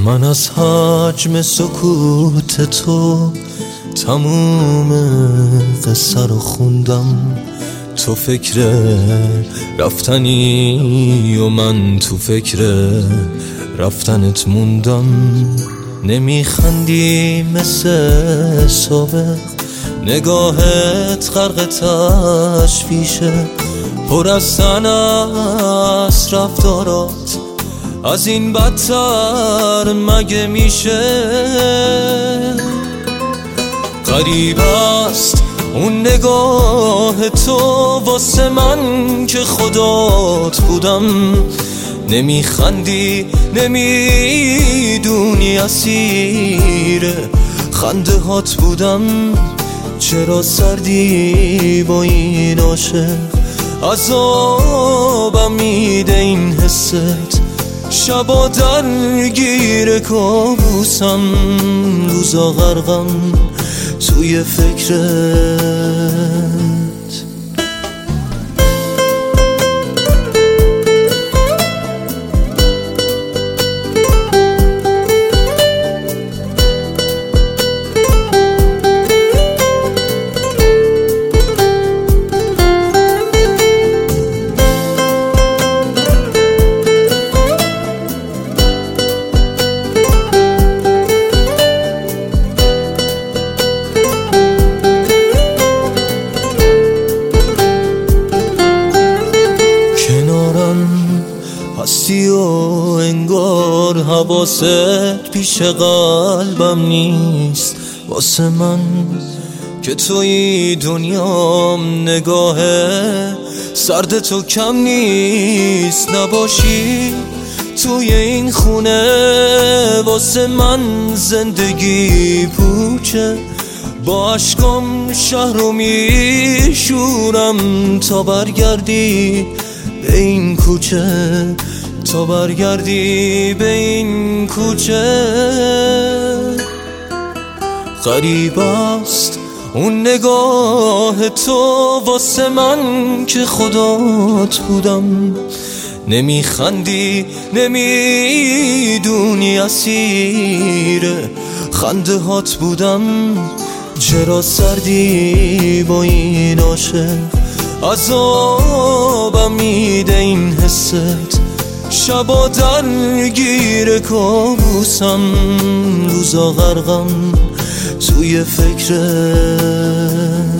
من از حجم سکوت تو تموم قصه رو خوندم. تو فکر رفتنی و من تو فکر رفتنت موندم. نمیخندی مثل سابق، نگاهت غرق تشویشه، پر از سن است رفتارات، از این بدتر مگه میشه؟ غریب است اون نگاه تو واسه من که خدات بودم. نمیخندی نمیدونی اسیر خنده هات بودم. چرا سردی با این عاشق، عذابم میده این حست. شبا درگیر کابوسم، روزا غرقم توی فکرت. هستی و انگار حواست پیش قلبم نیست. واسه من که توی دنیام نگاه سرد تو کم نیست. نباشی توی این خونه واسه من زندگی پوچه. با عشقم شهر رو میشورم تا برگردی به این کوچه، تا برگردی به این کوچه. غریب است اون نگاه تو واسه من که خدات بودم. نمیخندی نمیدونی اسیر خنده هات بودم. چرا سردی با این عاشق، عذابم میده این حست. شبا درگیر کابوسم، روزا غرقم توی فکرت.